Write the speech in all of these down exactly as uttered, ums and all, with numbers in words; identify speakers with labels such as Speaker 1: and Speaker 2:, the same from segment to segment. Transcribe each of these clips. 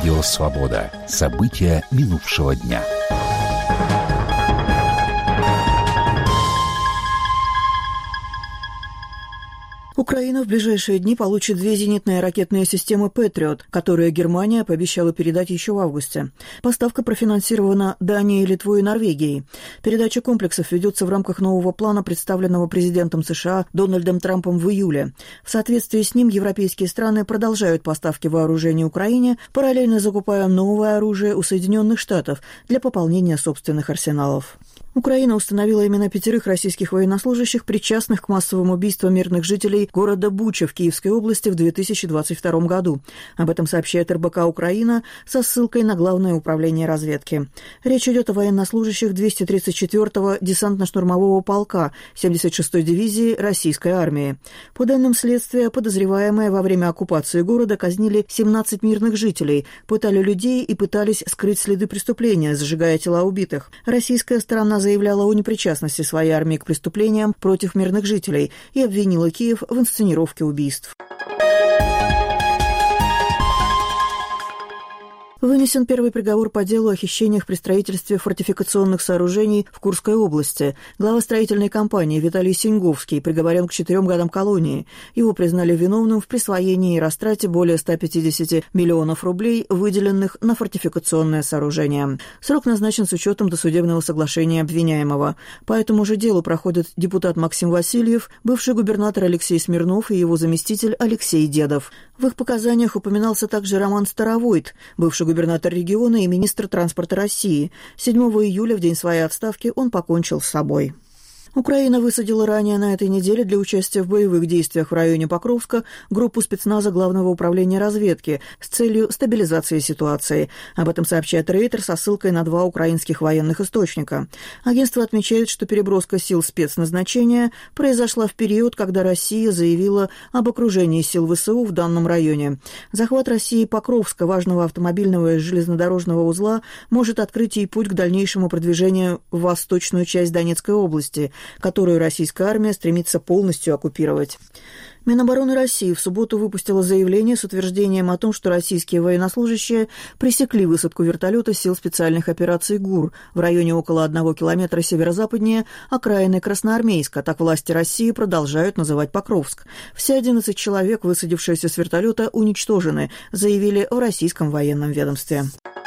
Speaker 1: Радио «Свобода». События минувшего дня.
Speaker 2: Украина в ближайшие дни получит две зенитные ракетные системы «Патриот», которые Германия пообещала передать еще в августе. Поставка профинансирована Данией, Литвой и Норвегией. Передача комплексов ведется в рамках нового плана, представленного президентом США Дональдом Трампом в июле. В соответствии с ним европейские страны продолжают поставки вооружений Украине, параллельно закупая новое оружие у Соединенных Штатов для пополнения собственных арсеналов. Украина установила имена пятерых российских военнослужащих, причастных к массовым убийствам мирных жителей города Буча в Киевской области в две тысячи двадцать втором году. Об этом сообщает эр бэ ка «Украина» со ссылкой на Главное управление разведки. Речь идет о военнослужащих двухсот тридцать четвёртого десантно-штурмового полка семьдесят шестой дивизии российской армии. По данным следствия, подозреваемые во время оккупации города казнили семнадцать мирных жителей, пытали людей и пытались скрыть следы преступления, зажигая тела убитых. Российская сторона заявляла о непричастности своей армии к преступлениям против мирных жителей и обвинила Киев в инсценировке убийств. Вынесен первый приговор по делу о хищениях при строительстве фортификационных сооружений в Курской области. Глава строительной компании Виталий Синьговский приговорен к четырем годам колонии. Его признали виновным в присвоении и растрате более ста пятидесяти миллионов рублей, выделенных на фортификационное сооружение. Срок назначен с учетом досудебного соглашения обвиняемого. По этому же делу проходят депутат Максим Васильев, бывший губернатор Алексей Смирнов и его заместитель Алексей Дедов. В их показаниях упоминался также Роман Старовойт, бывший губернатор региона и министр транспорта России. седьмого июля, в день своей отставки, он покончил с собой. Украина высадила ранее на этой неделе для участия в боевых действиях в районе Покровска группу спецназа Главного управления разведки с целью стабилизации ситуации. Об этом сообщает Рейтер со ссылкой на два украинских военных источника. Агентство отмечает, что переброска сил спецназначения произошла в период, когда Россия заявила об окружении сил вэ эс у в данном районе. Захват России Покровска, важного автомобильного и железнодорожного узла, может открыть ей путь к дальнейшему продвижению в восточную часть Донецкой области, которую российская армия стремится полностью оккупировать. Минобороны России в субботу выпустила заявление с утверждением о том, что российские военнослужащие пресекли высадку вертолета сил специальных операций ГУР в районе около одного километра северо-западнее окраины Красноармейска. Так власти России продолжают называть Покровск. Все одиннадцать человек, высадившиеся с вертолета, уничтожены, заявили в российском военном ведомстве.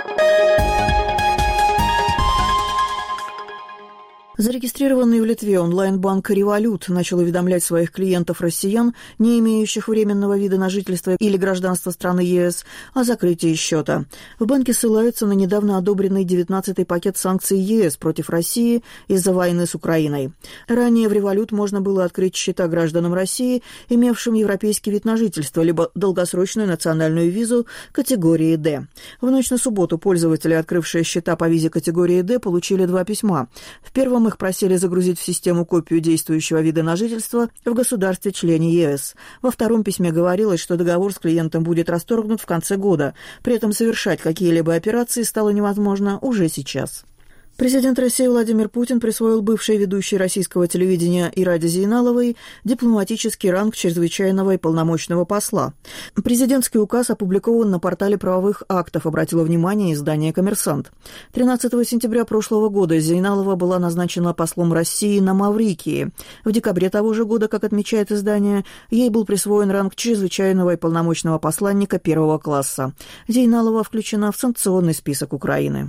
Speaker 2: Зарегистрированный в Литве онлайн-банк «Револют» начал уведомлять своих клиентов-россиян, не имеющих временного вида на жительство или гражданство страны е эс, о закрытии счета. В банке ссылаются на недавно одобренный девятнадцатый пакет санкций е эс против России из-за войны с Украиной. Ранее в «Револют» можно было открыть счета гражданам России, имевшим европейский вид на жительство, либо долгосрочную национальную визу категории «Д». В ночь на субботу пользователи, открывшие счета по визе категории «Д», получили два письма. В первом их просили загрузить в систему копию действующего вида на жительство в государстве-члене е эс. Во втором письме говорилось, что договор с клиентом будет расторгнут в конце года. При этом совершать какие-либо операции стало невозможно уже сейчас. Президент России Владимир Путин присвоил бывшей ведущей российского телевидения Ираде Зейналовой дипломатический ранг чрезвычайного и полномочного посла. Президентский указ опубликован на портале правовых актов, обратило внимание издание «Коммерсант». тринадцатого сентября прошлого года Зейналова была назначена послом России на Маврикии. В декабре того же года, как отмечает издание, ей был присвоен ранг чрезвычайного и полномочного посланника первого класса. Зейналова включена в санкционный список Украины.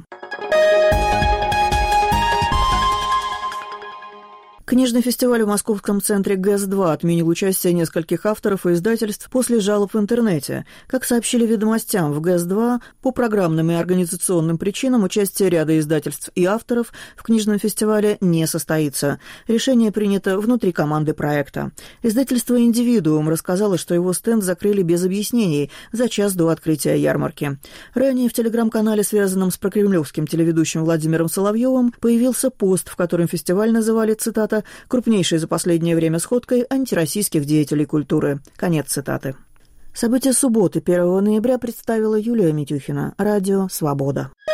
Speaker 2: Книжный фестиваль в московском центре гэ эс два отменил участие нескольких авторов и издательств после жалоб в интернете. Как сообщили «Ведомостям», в гэ эс два по программным и организационным причинам участие ряда издательств и авторов в книжном фестивале не состоится. Решение принято внутри команды проекта. Издательство «Индивидуум» рассказало, что его стенд закрыли без объяснений за час до открытия ярмарки. Ранее в телеграм-канале, связанном с прокремлевским телеведущим Владимиром Соловьевым, появился пост, в котором фестиваль называли, цитата, крупнейшей за последнее время сходкой антироссийских деятелей культуры. Конец цитаты. События субботы, первого ноября, представила Юлия Митюхина. Радио «Свобода».